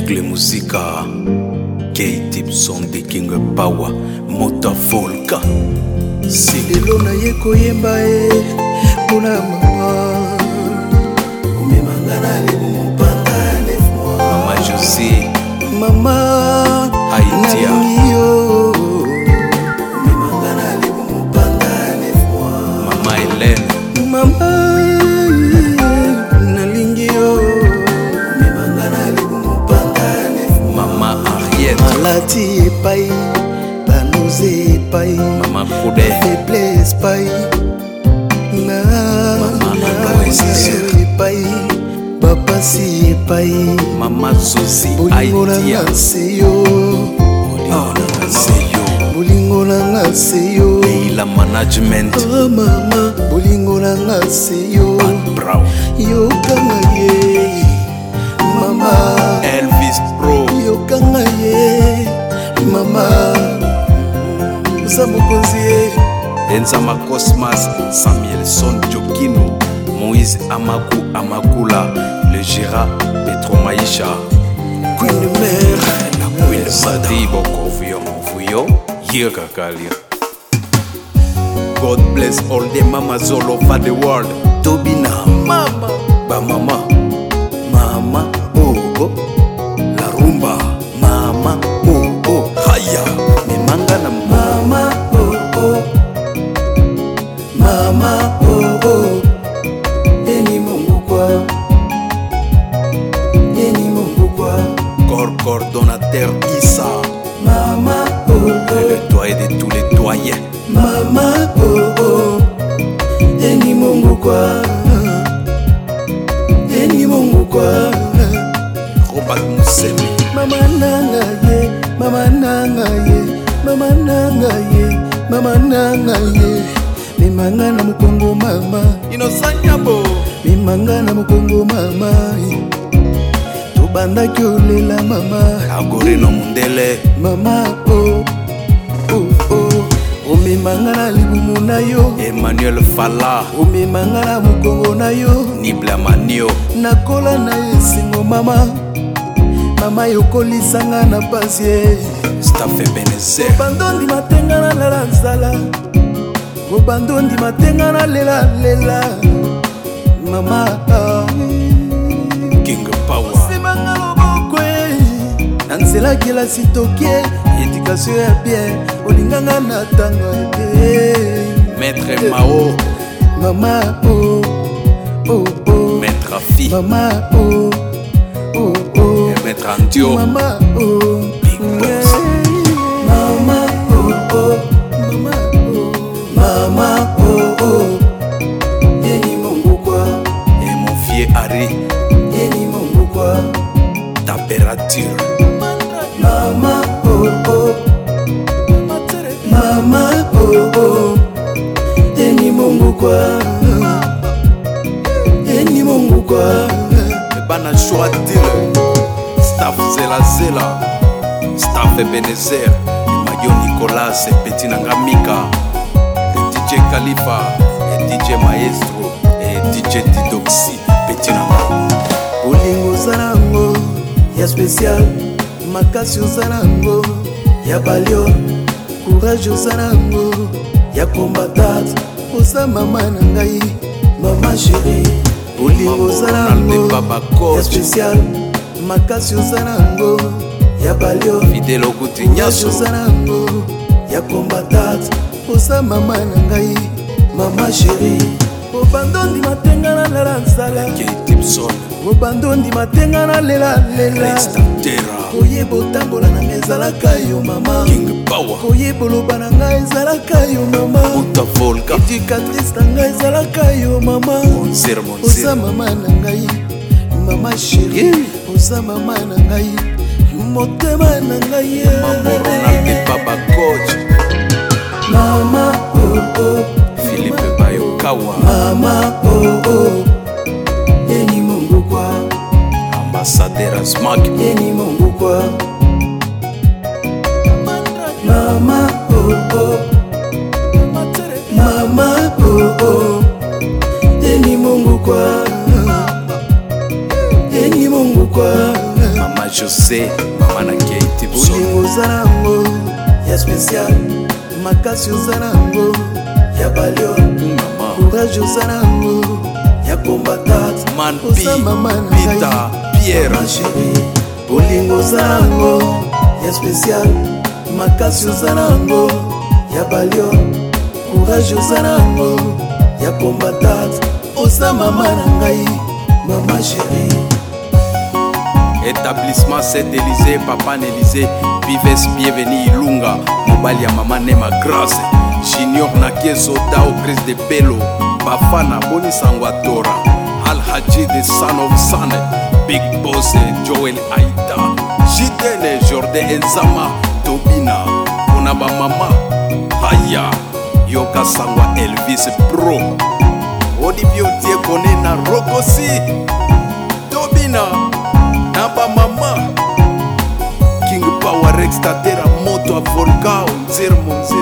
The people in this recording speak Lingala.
Aigle Musica, K-Tip Son de King Power, Mota Volca. Silelo na ye koyemba e Pona mama Umemanga na libu mpaka 9 mois Mama Josie, Mama Haïtia. Umemanga na libu mpaka 9 mois Mama Hélène, Mama nalingi yo Umemanga na libu mpaka 9 mois Mama Ariette, Malati epai Banouze epai Mama Koudé, faiblesse epai epai bapasi epai Mama Zosi, bolingo na Haïtia. nga se yo bolingo na nga se yo Leila Management, oh mama bolingo na nga se yo Brown, yokanga ye mama Elvis Pro, yokanga ye mama uza mokonzi ye Enzama Cosmas, Samuel Son Jokino, Moïse Amaku Amakula, le Gérard Petro Maïcha, Queen mère la Queen Sadibo Kovuyo, Yirga Kalia. God bless all the mamas all over the world. Tobina mama Ba mama, mama oh oh la rumba, mama oh oh haya, memanga na mama oh oh mama oh oh eni mungu kwa coordonnateur Issa, mama oh le doyen de tous les doyens. mama oh oh eni mungu kwa Robert Musemi, mama nanga ye mama nanga ye mama nanga ye mama nanga ye mimanga na mukongo mama Innocent Nyabo, mimanga na mukongo mama tobandaki olela mama Agorino Mundele, mama oh oh oh omemanga na libumu na yo Emmanuel Fala, omemanga na mukongo na yo Nibla Manio, nakola na esengo mama mama yokolisanga na pasi Staffé Benezer, bandondi matenga na lela nzala bandondi matenga na lela lela mama King Power, simanga loboko na nzela kelasi tokie edikasio ya bien olinganga na ntango Maître Mao, mama oh oh oh Maître Afi, mama oh oh oh et Maître Antio, mama oh Big Boss, mama oh oh mama oh mama oh oh eni mungu kwa et mon vieux Harry, eni mungu kwa température, mama oh oh mama oh oh eni mungu kwa eni mungu kwa Bana Chouatile, Staff Zela Zela, Staff Ebenezer, Mayo Nicolas, et Petit Nangamika, et DJ Khalifa, et DJ Maestro, et DJ Didoxi, Petit Nanga. bolingo oza nango ya spécial makasi oza nango ya balio courage oza nango ya combatante oza mama na ngai mama chéri bolingo oza nango ya spécial makasi oza nango ya balio Fidèle Okuti courage Nyaso, oza nango ya combatante oza mama na ngai mama chéri obandondi matenga na lela nzala K-Tipson, obandondi matenga na lela lela Terra, koyeba otambola na ngai ezalaka yo mama King Power, koyeba oloba na ngai ezalaka yo mama Mota Volca, éducatrice na ngai ezalaka yo mama Monzer oza Monzer, mama na ngai mama chéri oza mama na ngai motema na ngai Maman Ronald Baba Coach, mama oh oh Philippe Bayokawa, mama oh oh eni mungu kwa Ambassadeur Asmak, eni mungu kwa mama oh oh mama oh oh eni mungu kwa eni mungu kwa Mama José mama na Kate Tipson. Bolingo oza nango ya spécial, makasi oza nango ya balio, courage oza nango ya combatante, oza mama na Peter Pierre ma chérie. Bolingo oza nango ya spécial, makasi oza nango ya balio, courage oza nango ya combatante, oza mama na ngai mama chérie. Établissement Saint-Élysée, Papa Nélysée, Vives Bienvenue Ilunga, mobali ya mama Nema Grace, Junior Nakie Soda au Chris de Bello, Bafana Boni Sangwatora, Al Haji the Son of Son, Big Boss Joel Aïda, Jitene Jordan Enzama, Tobina, Onaba Mama, Haya, Yoka Sangwa Elvis Pro, Odibio Diekone na Rokosi, Tobina. Naba mama King Power Rex Tatera Moto a Volcao Nzermo